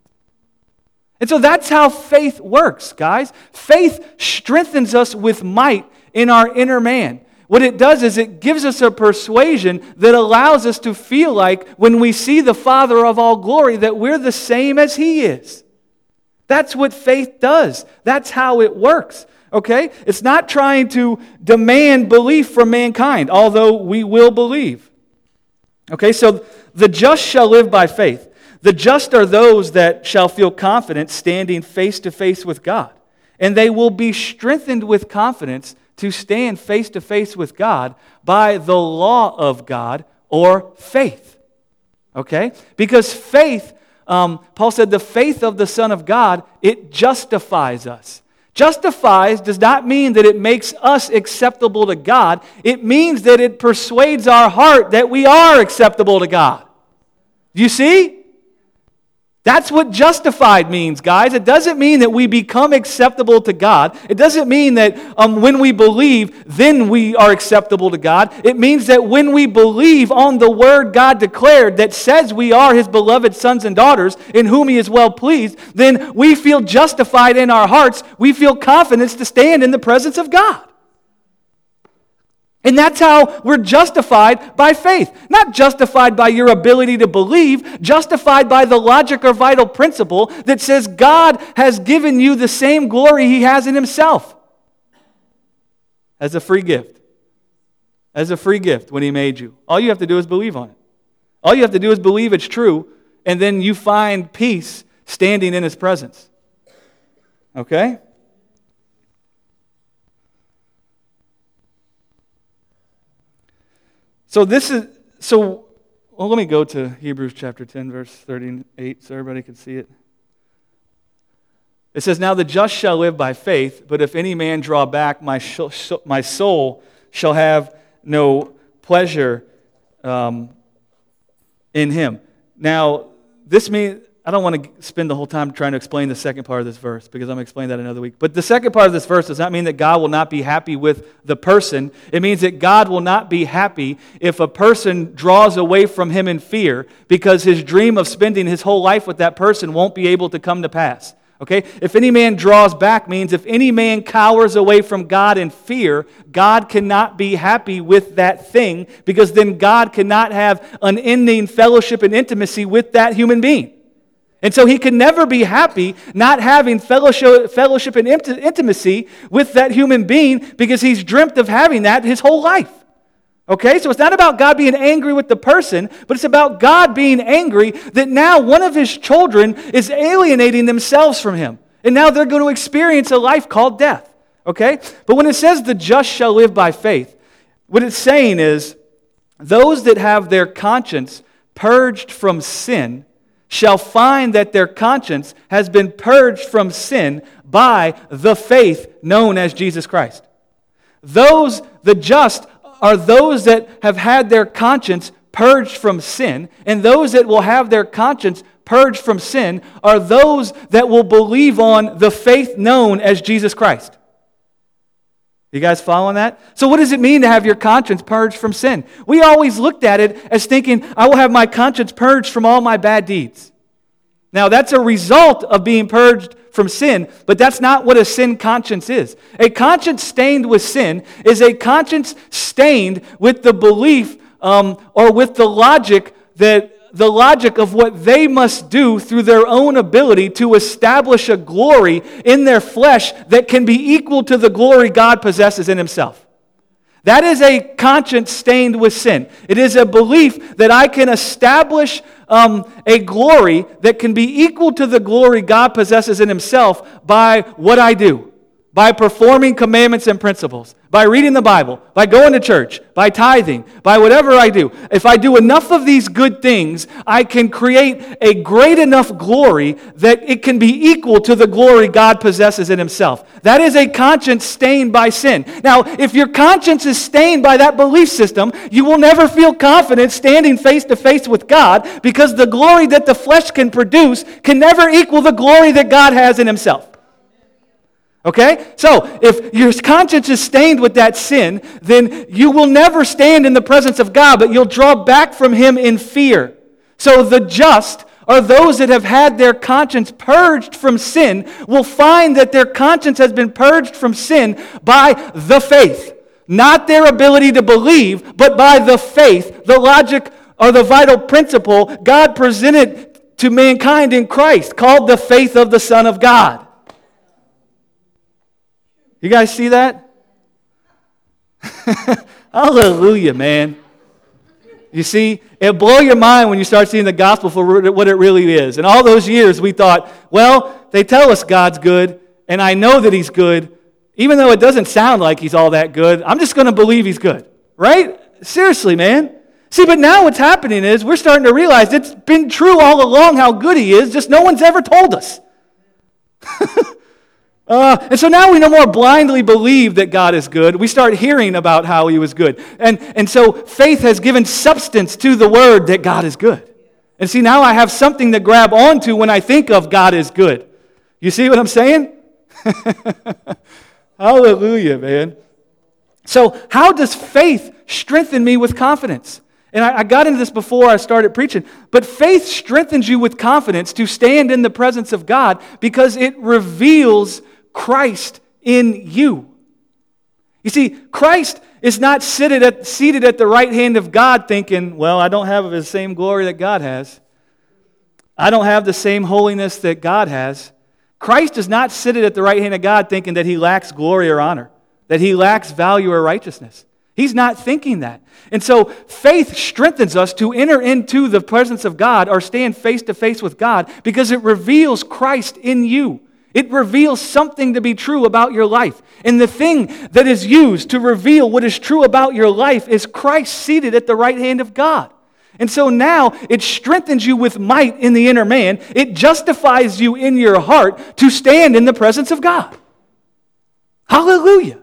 And so that's how faith works, guys. Faith strengthens us with might in our inner man. What it does is it gives us a persuasion that allows us to feel like when we see the Father of all glory that we're the same as He is. That's what faith does. That's how it works. Okay? It's not trying to demand belief from mankind, although we will believe. Okay, so the just shall live by faith. The just are those that shall feel confident standing face to face with God. And they will be strengthened with confidence to stand face to face with God by the law of God or faith. Okay? Because faith, um, Paul said, the faith of the Son of God, it justifies us. Justifies does not mean that it makes us acceptable to God. It means that it persuades our heart that we are acceptable to God. Do you see? That's what justified means, guys. It doesn't mean that we become acceptable to God. It doesn't mean that um, when we believe, then we are acceptable to God. It means that when we believe on the word God declared that says we are His beloved sons and daughters in whom He is well pleased, then we feel justified in our hearts. We feel confidence to stand in the presence of God. And that's how we're justified by faith. Not justified by your ability to believe, justified by the logic or vital principle that says God has given you the same glory He has in Himself. As a free gift. As a free gift when He made you. All you have to do is believe on it. All you have to do is believe it's true, and then you find peace standing in His presence. Okay? So this is, so, well, let me go to Hebrews chapter ten, verse thirty-eight, so everybody can see it. It says, now the just shall live by faith, but if any man draw back, my, sh- my soul shall have no pleasure um, in him. Now, this means, I don't want to spend the whole time trying to explain the second part of this verse because I'm going to explain that another week. But the second part of this verse does not mean that God will not be happy with the person. It means that God will not be happy if a person draws away from Him in fear because his dream of spending his whole life with that person won't be able to come to pass. Okay? If any man draws back means if any man cowers away from God in fear, God cannot be happy with that thing because then God cannot have unending fellowship and intimacy with that human being. And so He can never be happy not having fellowship, fellowship and intimacy with that human being because He's dreamt of having that his whole life. Okay? So it's not about God being angry with the person, but it's about God being angry that now one of His children is alienating themselves from Him. And now they're going to experience a life called death. Okay? But when it says the just shall live by faith, what it's saying is those that have their conscience purged from sin shall find that their conscience has been purged from sin by the faith known as Jesus Christ. Those, the just, are those that have had their conscience purged from sin, and those that will have their conscience purged from sin are those that will believe on the faith known as Jesus Christ. You guys following that? So what does it mean to have your conscience purged from sin? We always looked at it as thinking, I will have my conscience purged from all my bad deeds. Now, that's a result of being purged from sin, but that's not what a sin conscience is. A conscience stained with sin is a conscience stained with the belief um, or with the logic that the logic of what they must do through their own ability to establish a glory in their flesh that can be equal to the glory God possesses in Himself. That is a conscience stained with sin. It is a belief that I can establish um, a glory that can be equal to the glory God possesses in Himself by what I do, by performing commandments and principles, by reading the Bible, by going to church, by tithing, by whatever I do. If I do enough of these good things, I can create a great enough glory that it can be equal to the glory God possesses in Himself. That is a conscience stained by sin. Now, if your conscience is stained by that belief system, you will never feel confident standing face to face with God because the glory that the flesh can produce can never equal the glory that God has in Himself. Okay? So, if your conscience is stained with that sin, then you will never stand in the presence of God, but you'll draw back from Him in fear. So, the just, or those that have had their conscience purged from sin, will find that their conscience has been purged from sin by the faith. Not their ability to believe, but by the faith, the logic or the vital principle God presented to mankind in Christ, called the faith of the Son of God. You guys see that? Hallelujah, man. You see, it'll blow your mind when you start seeing the gospel for what it really is. And all those years we thought, well, they tell us God's good, and I know that He's good, even though it doesn't sound like He's all that good. I'm just going to believe He's good, right? Seriously, man. See, but now what's happening is we're starting to realize it's been true all along how good He is, just no one's ever told us. Uh, and so now we no more blindly believe that God is good. We start hearing about how He was good. And, and so faith has given substance to the word that God is good. And see, now I have something to grab onto when I think of God is good. You see what I'm saying? Hallelujah, man. So how does faith strengthen me with confidence? And I, I got into this before I started preaching. But faith strengthens you with confidence to stand in the presence of God because it reveals Christ in you. You see, Christ is not seated at, seated at the right hand of God thinking, well, I don't have the same glory that God has. I don't have the same holiness that God has. Christ is not seated at the right hand of God thinking that He lacks glory or honor, that He lacks value or righteousness. He's not thinking that. And so faith strengthens us to enter into the presence of God or stand face to face with God because it reveals Christ in you. It reveals something to be true about your life. And the thing that is used to reveal what is true about your life is Christ seated at the right hand of God. And so now it strengthens you with might in the inner man. It justifies you in your heart to stand in the presence of God. Hallelujah.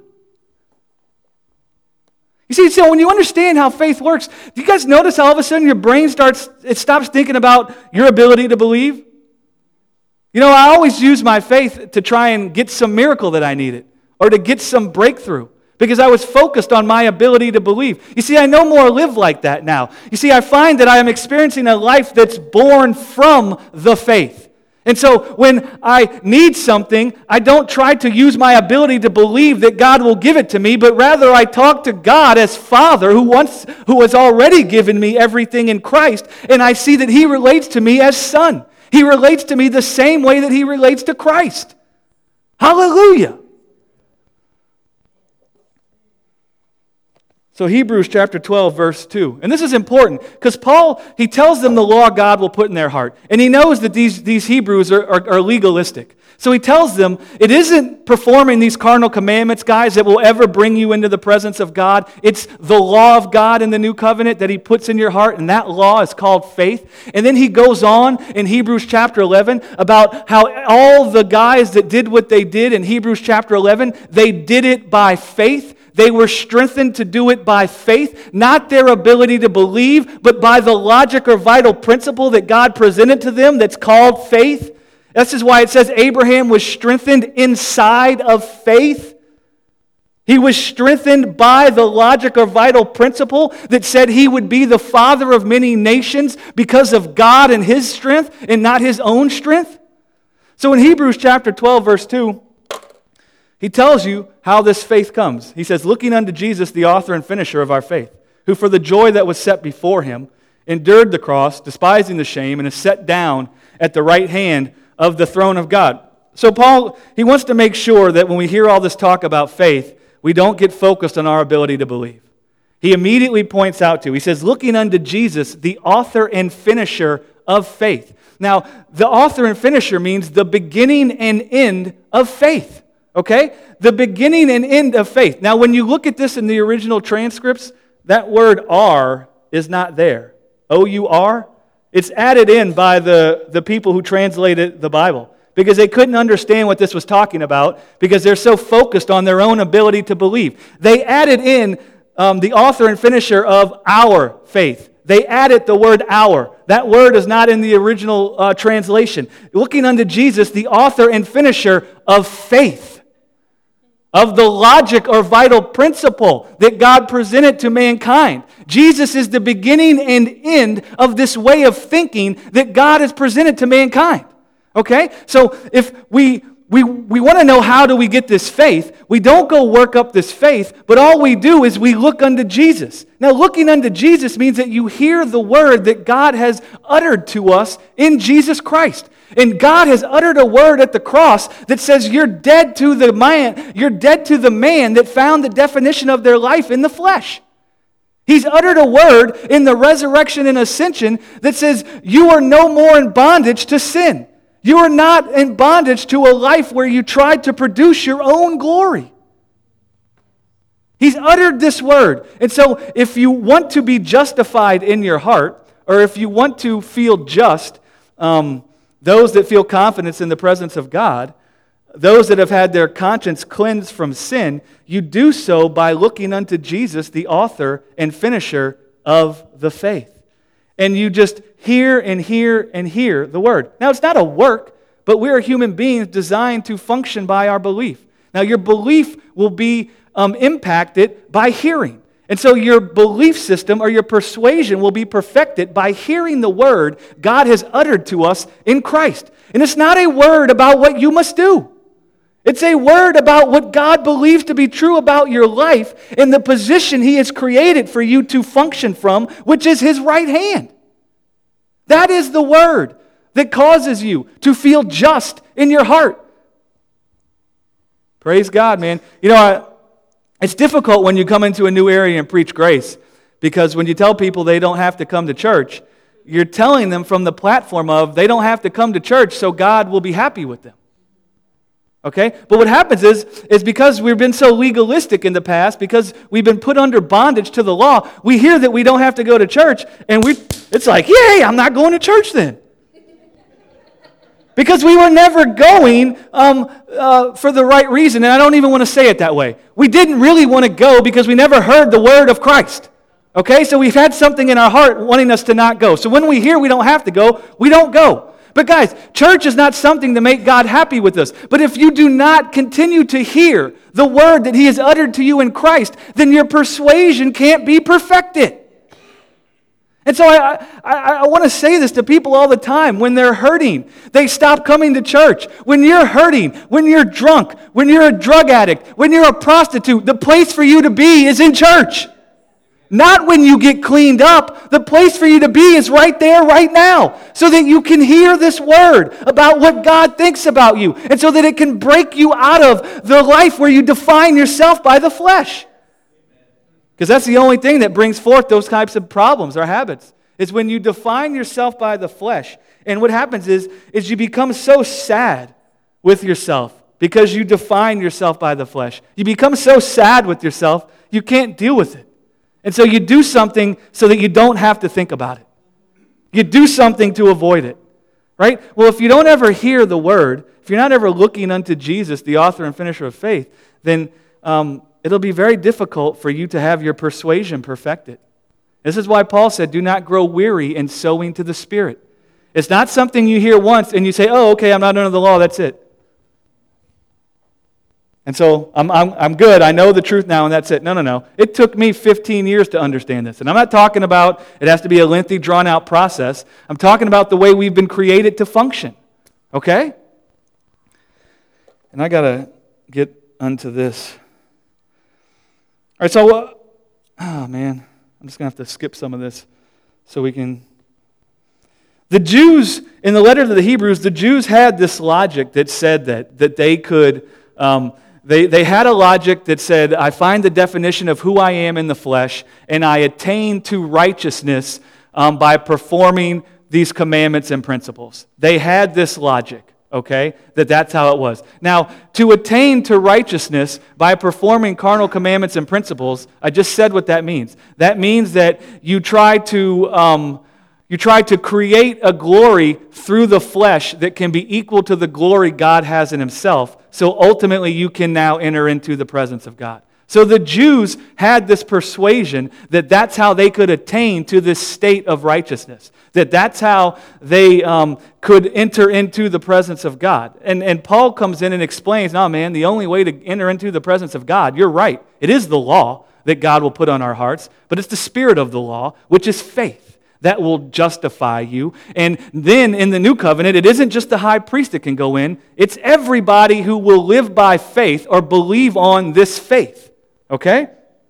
You see, so when you understand how faith works, do you guys notice how all of a sudden your brain starts, it stops thinking about your ability to believe? You know, I always use my faith to try and get some miracle that I needed or to get some breakthrough because I was focused on my ability to believe. You see, I no more live like that now. You see, I find that I am experiencing a life that's born from the faith. And so when I need something, I don't try to use my ability to believe that God will give it to me, but rather I talk to God as Father who wants, who has already given me everything in Christ, and I see that He relates to me as Son. He relates to me the same way that He relates to Christ. Hallelujah. So Hebrews chapter twelve, verse two. And this is important because Paul, he tells them the law God will put in their heart. And he knows that these, these Hebrews are, are, are legalistic. So he tells them, it isn't performing these carnal commandments, guys, that will ever bring you into the presence of God. It's the law of God in the new covenant that he puts in your heart, and that law is called faith. And then he goes on in Hebrews chapter eleven about how all the guys that did what they did in Hebrews chapter eleven, they did it by faith. They were strengthened to do it by faith, not their ability to believe, but by the logic or vital principle that God presented to them that's called faith. This is why it says Abraham was strengthened inside of faith. He was strengthened by the logic or vital principle that said he would be the father of many nations because of God and his strength and not his own strength. So in Hebrews chapter twelve, verse two, he tells you how this faith comes. He says, looking unto Jesus, the author and finisher of our faith, who for the joy that was set before him endured the cross, despising the shame, and is set down at the right hand of the throne of God. So Paul, he wants to make sure that when we hear all this talk about faith, we don't get focused on our ability to believe. He immediately points out to, he says, looking unto Jesus, the author and finisher of faith. Now, the author and finisher means the beginning and end of faith. Okay? The beginning and end of faith. Now, when you look at this in the original transcripts, that word "are" is not there. O U R. It's added in by the, the people who translated the Bible because they couldn't understand what this was talking about because they're so focused on their own ability to believe. They added in um, the author and finisher of our faith. They added the word "our." That word is not in the original uh, translation. Looking unto Jesus, the author and finisher of faith, of the logic or vital principle that God presented to mankind. Jesus is the beginning and end of this way of thinking that God has presented to mankind. Okay? So if we we we want to know how do we get this faith, we don't go work up this faith, but all we do is we look unto Jesus. Now, looking unto Jesus means that you hear the word that God has uttered to us in Jesus Christ. And God has uttered a word at the cross that says you're dead to the man, you're dead to the man that found the definition of their life in the flesh. He's uttered a word in the resurrection and ascension that says you are no more in bondage to sin. You are not in bondage to a life where you tried to produce your own glory. He's uttered this word. And so if you want to be justified in your heart, or if you want to feel just, um, those that feel confidence in the presence of God, those that have had their conscience cleansed from sin, you do so by looking unto Jesus, the author and finisher of the faith. And you just hear and hear and hear the word. Now, it's not a work, but we are human beings designed to function by our belief. Now, your belief will be um, impacted by hearing. And so your belief system or your persuasion will be perfected by hearing the word God has uttered to us in Christ. And it's not a word about what you must do. It's a word about what God believes to be true about your life and the position He has created for you to function from, which is His right hand. That is the word that causes you to feel just in your heart. Praise God, man. You know, I, it's difficult when you come into a new area and preach grace, because when you tell people they don't have to come to church, you're telling them from the platform of they don't have to come to church so God will be happy with them. Okay? But what happens is, is because we've been so legalistic in the past, because we've been put under bondage to the law, we hear that we don't have to go to church, and we it's like, yay, I'm not going to church then. Because we were never going um, uh, for the right reason, and I don't even want to say it that way. We didn't really want to go because we never heard the word of Christ. Okay? So we've had something in our heart wanting us to not go. So when we hear we don't have to go, we don't go. But guys, church is not something to make God happy with us. But if you do not continue to hear the word that He has uttered to you in Christ, then your persuasion can't be perfected. And so I, I, I want to say this to people all the time. When they're hurting, they stop coming to church. When you're hurting, when you're drunk, when you're a drug addict, when you're a prostitute, the place for you to be is in church. Not when you get cleaned up. The place for you to be is right there, right now, so that you can hear this word about what God thinks about you, and so that it can break you out of the life where you define yourself by the flesh. Because that's the only thing that brings forth those types of problems or habits, is when you define yourself by the flesh. And what happens is, is you become so sad with yourself because you define yourself by the flesh. You become so sad with yourself, you can't deal with it. And so you do something so that you don't have to think about it. You do something to avoid it, right? Well, if you don't ever hear the word, if you're not ever looking unto Jesus, the author and finisher of faith, then um, it'll be very difficult for you to have your persuasion perfected. This is why Paul said, do not grow weary in sowing to the Spirit. It's not something you hear once and you say, oh, okay, I'm not under the law, that's it. And so I'm, I'm, I'm good, I know the truth now, and that's it. No, no, no. It took me fifteen years to understand this. And I'm not talking about it has to be a lengthy, drawn-out process. I'm talking about the way we've been created to function. Okay? And I got to get unto this. All right, so, uh, oh, man. I'm just going to have to skip some of this so we can... The Jews, in the letter to the Hebrews, the Jews had this logic that said that, that they could... Um, They, they had a logic that said, I find the definition of who I am in the flesh, and I attain to righteousness um, by performing these commandments and principles. They had this logic, okay, that that's how it was. Now, to attain to righteousness by performing carnal commandments and principles, I just said what that means. That means that you try to... Um, You try to create a glory through the flesh that can be equal to the glory God has in Himself, so ultimately you can now enter into the presence of God. So the Jews had this persuasion that that's how they could attain to this state of righteousness, that that's how they um, could enter into the presence of God. And, and Paul comes in and explains, no, man, the only way to enter into the presence of God, you're right, it is the law that God will put on our hearts, but it's the spirit of the law, which is faith. That will justify you. And then in the new covenant, it isn't just the high priest that can go in. It's everybody who will live by faith or believe on this faith. Okay?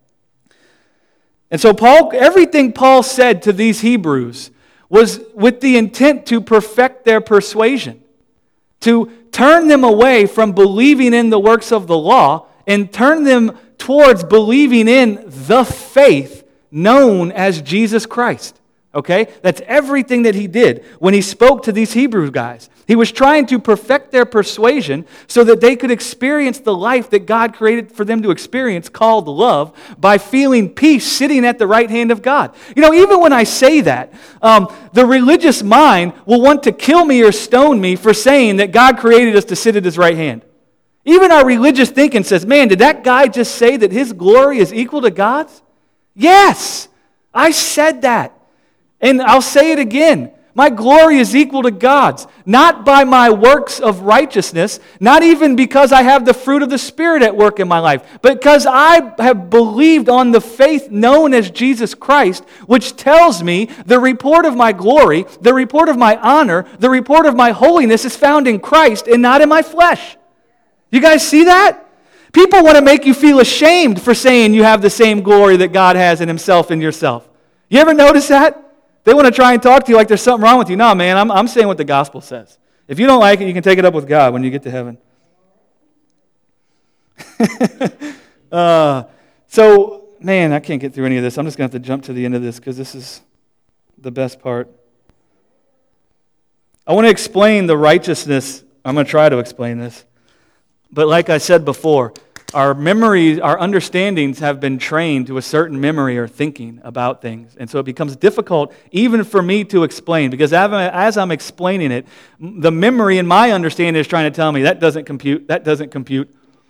And so Paul, everything Paul said to these Hebrews was with the intent to perfect their persuasion, to turn them away from believing in the works of the law and turn them towards believing in the faith known as Jesus Christ. Okay? That's everything that he did when he spoke to these Hebrew guys. He was trying to perfect their persuasion so that they could experience the life that God created for them to experience, called love, by feeling peace sitting at the right hand of God. You know, even when I say that, um, the religious mind will want to kill me or stone me for saying that God created us to sit at His right hand. Even our religious thinking says, man, did that guy just say that his glory is equal to God's? Yes, I said that. And I'll say it again. My glory is equal to God's, not by my works of righteousness, not even because I have the fruit of the Spirit at work in my life, but because I have believed on the faith known as Jesus Christ, which tells me the report of my glory, the report of my honor, the report of my holiness is found in Christ and not in my flesh. You guys see that? People want to make you feel ashamed for saying you have the same glory that God has in Himself in yourself. You ever notice that? They want to try and talk to you like there's something wrong with you. No, man, I'm, I'm saying what the gospel says. If you don't like it, you can take it up with God when you get to heaven. uh, so, man, I can't get through any of this. I'm just going to have to jump to the end of this because this is the best part. I want to explain the righteousness. I'm going to try to explain this. But like I said before, our memories, our understandings have been trained to a certain memory or thinking about things. And so it becomes difficult even for me to explain, because as I'm explaining it, the memory in my understanding is trying to tell me that doesn't compute, that doesn't compute.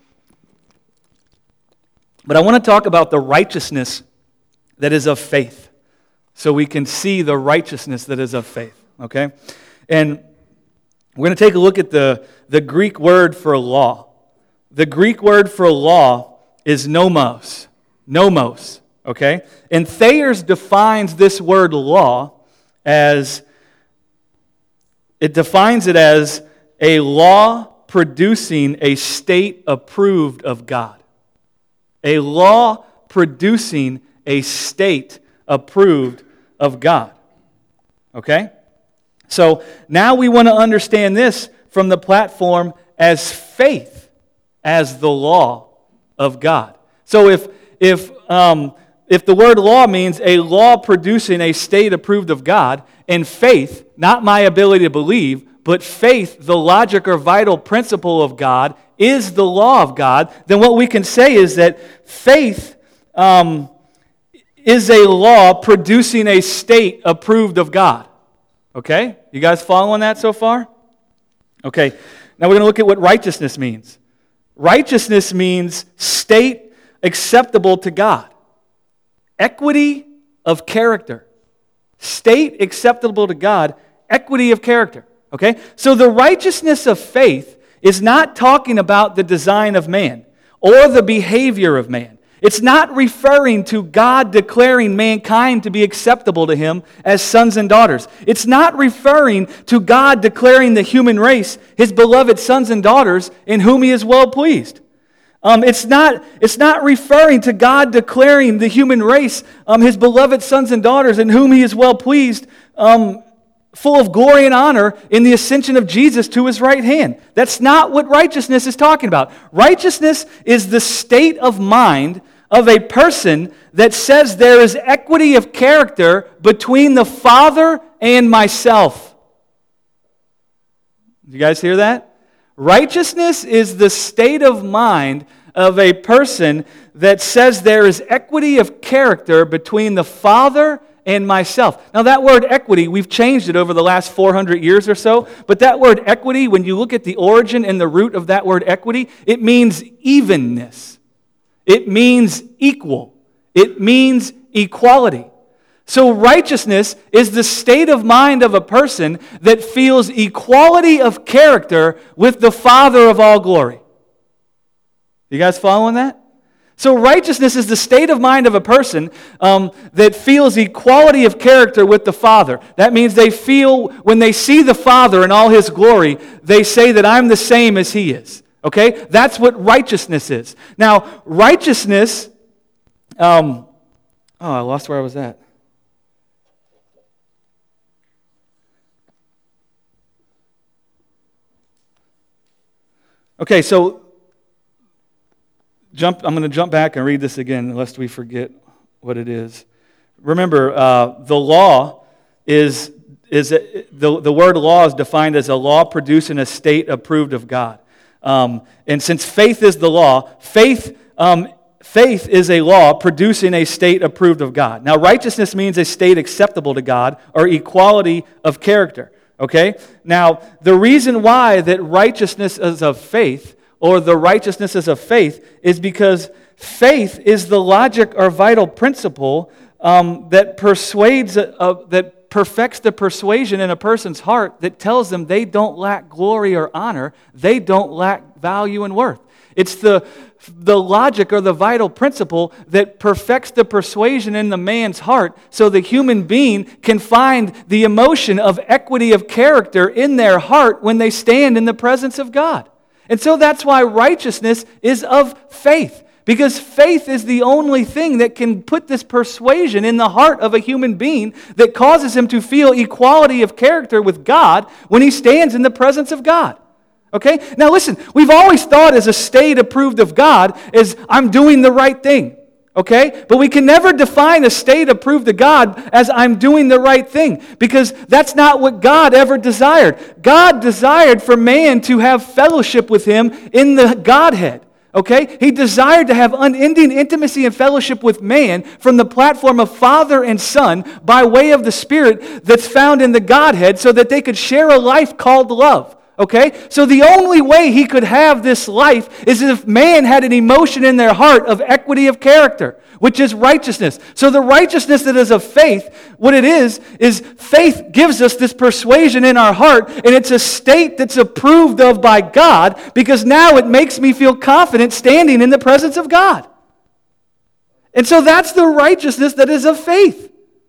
But I want to talk about the righteousness that is of faith, so we can see the righteousness that is of faith, okay? And we're going to take a look at the, the Greek word for law. The Greek word for law is nomos. Nomos, okay? And Thayer's defines this word law as, it defines it as a law producing a state approved of God. A law producing a state approved of God. Okay? So now we want to understand this from the platform as faith as the law of God. So if if um, if the word law means a law producing a state approved of God, and faith, not my ability to believe, but faith, the logic or vital principle of God, is the law of God, then what we can say is that faith um, is a law producing a state approved of God. Okay? You guys following that so far? Okay. Now we're going to look at what righteousness means. Righteousness means state acceptable to God. Equity of character. State acceptable to God, equity of character. Okay? So the righteousness of faith is not talking about the design of man or the behavior of man. It's not referring to God declaring mankind to be acceptable to Him as sons and daughters. It's not referring to God declaring the human race His beloved sons and daughters in whom He is well pleased. Um, it's not, it's not referring to God declaring the human race um, His beloved sons and daughters in whom He is well pleased, um, full of glory and honor in the ascension of Jesus to His right hand. That's not what righteousness is talking about. Righteousness is the state of mind of a person that says there is equity of character between the Father and myself. Did you guys hear that? Righteousness is the state of mind of a person that says there is equity of character between the Father and myself. Now that word equity, we've changed it over the last four hundred years or so, but that word equity, when you look at the origin and the root of that word equity, it means evenness. It means equal. It means equality. So righteousness is the state of mind of a person that feels equality of character with the Father of all glory. You guys following that? So righteousness is the state of mind of a person um, that feels equality of character with the Father. That means they feel, when they see the Father in all His glory, they say that I'm the same as He is. Okay? That's what righteousness is. Now, righteousness, um, oh, I lost where I was at. Okay, so jump. I'm going to jump back and read this again, lest we forget what it is. Remember, uh, the law is, is a, the, the word law is defined as a law producing a state approved of God. Um, and since faith is the law, faith um, faith is a law producing a state approved of God. Now, righteousness means a state acceptable to God or equality of character. Okay? Now, the reason why that righteousness is of faith or the righteousness is of faith is because faith is the logic or vital principle um, that persuades, uh, that perfects the persuasion in a person's heart that tells them they don't lack glory or honor, they don't lack value and worth. It's the, the logic or the vital principle that perfects the persuasion in the man's heart so the human being can find the emotion of equity of character in their heart when they stand in the presence of God. And so that's why righteousness is of faith. Because faith is the only thing that can put this persuasion in the heart of a human being that causes him to feel equality of character with God when he stands in the presence of God. Okay? Now listen, we've always thought as a state approved of God is I'm doing the right thing. Okay? But we can never define a state approved of God as I'm doing the right thing because that's not what God ever desired. God desired for man to have fellowship with Him in the Godhead. Okay? He desired to have unending intimacy and fellowship with man from the platform of Father and Son by way of the Spirit that's found in the Godhead so that they could share a life called love. Okay? So the only way He could have this life is if man had an emotion in their heart of equity of character, which is righteousness. So the righteousness that is of faith, what it is, is faith gives us this persuasion in our heart, and it's a state that's approved of by God because now it makes me feel confident standing in the presence of God. And so that's the righteousness that is of faith.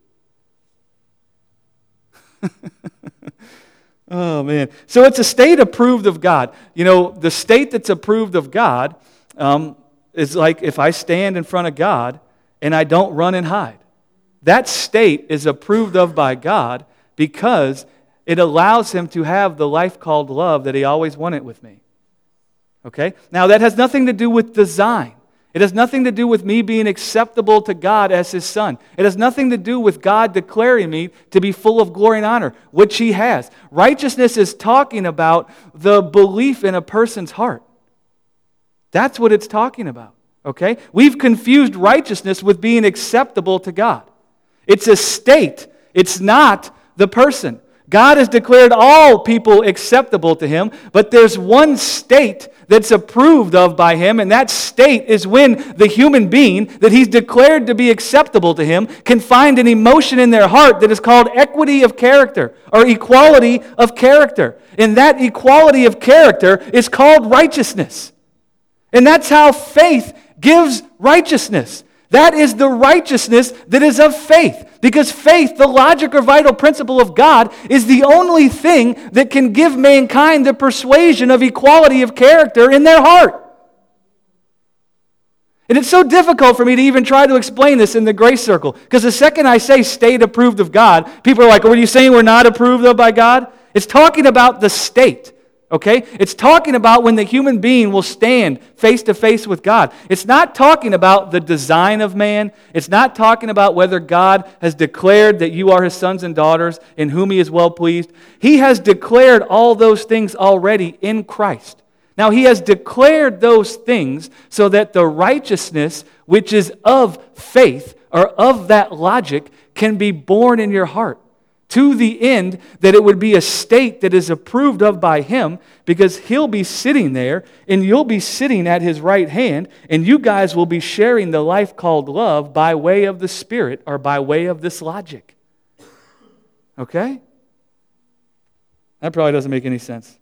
Oh, man. So it's a state approved of God. You know, the state that's approved of God um, is like if I stand in front of God and I don't run and hide. That state is approved of by God because it allows Him to have the life called love that He always wanted with me. Okay? Now, that has nothing to do with design. It has nothing to do with me being acceptable to God as His son. It has nothing to do with God declaring me to be full of glory and honor, which He has. Righteousness is talking about the belief in a person's heart. That's what it's talking about, okay? We've confused righteousness with being acceptable to God. It's a state. It's not the person. God has declared all people acceptable to Him, but there's one state that's approved of by Him, and that state is when the human being that He's declared to be acceptable to Him can find an emotion in their heart that is called equity of character or equality of character. And that equality of character is called righteousness. And that's how faith gives righteousness. That is the righteousness that is of faith. Because faith, the logic or vital principle of God, is the only thing that can give mankind the persuasion of equality of character in their heart. And it's so difficult for me to even try to explain this in the grace circle. Because the second I say state approved of God, people are like, are you saying we're not approved of by God? It's talking about the state. Okay? It's talking about when the human being will stand face to face with God. It's not talking about the design of man. It's not talking about whether God has declared that you are His sons and daughters in whom He is well pleased. He has declared all those things already in Christ. Now, He has declared those things so that the righteousness which is of faith or of that logic can be born in your heart, to the end that it would be a state that is approved of by Him, because He'll be sitting there and you'll be sitting at His right hand, and you guys will be sharing the life called love by way of the Spirit or by way of this logic. Okay? That probably doesn't make any sense.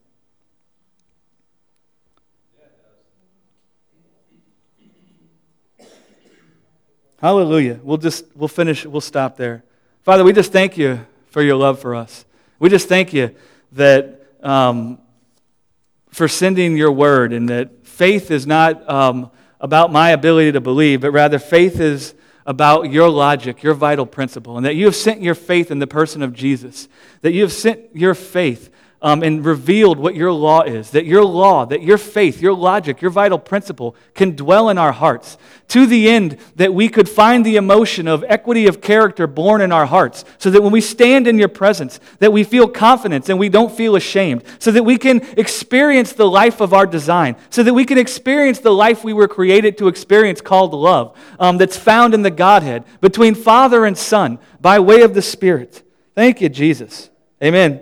Hallelujah. We'll just, we'll finish, we'll stop there. Father, we just thank You for Your love for us. We just thank You that um, for sending Your word, and that faith is not um, about my ability to believe, but rather faith is about Your logic, Your vital principle, and that You have sent Your faith in the person of Jesus, that You have sent Your faith Um, and revealed what Your law is, that Your law, that Your faith, Your logic, Your vital principle can dwell in our hearts, to the end that we could find the emotion of equity of character born in our hearts, so that when we stand in Your presence, that we feel confidence and we don't feel ashamed, so that we can experience the life of our design, so that we can experience the life we were created to experience called love, um, that's found in the Godhead, between Father and Son, by way of the Spirit. Thank You, Jesus. Amen.